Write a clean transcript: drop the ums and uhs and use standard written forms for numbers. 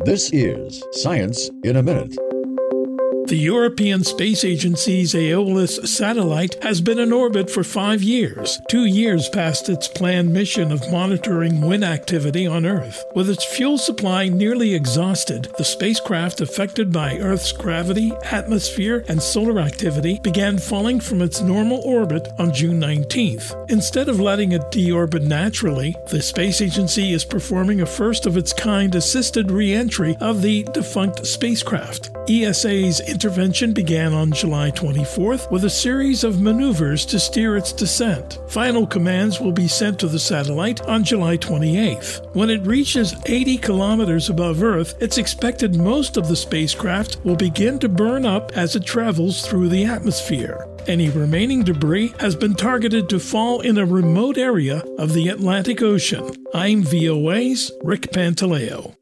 This is Science in a Minute. The European Space Agency's Aeolus satellite has been in orbit for 5 years, 2 years past its planned mission of monitoring wind activity on Earth. With its fuel supply nearly exhausted, the spacecraft, affected by Earth's gravity, atmosphere, and solar activity, began falling from its normal orbit on June 19th. Instead of letting it deorbit naturally, the Space Agency is performing a first-of-its-kind assisted re-entry of the defunct spacecraft. ESA's intervention began on July 24th with a series of maneuvers to steer its descent. Final commands will be sent to the satellite on July 28th. When it reaches 80 kilometers above Earth, it's expected most of the spacecraft will begin to burn up as it travels through the atmosphere. Any remaining debris has been targeted to fall in a remote area of the Atlantic Ocean. I'm VOA's Rick Pantaleo.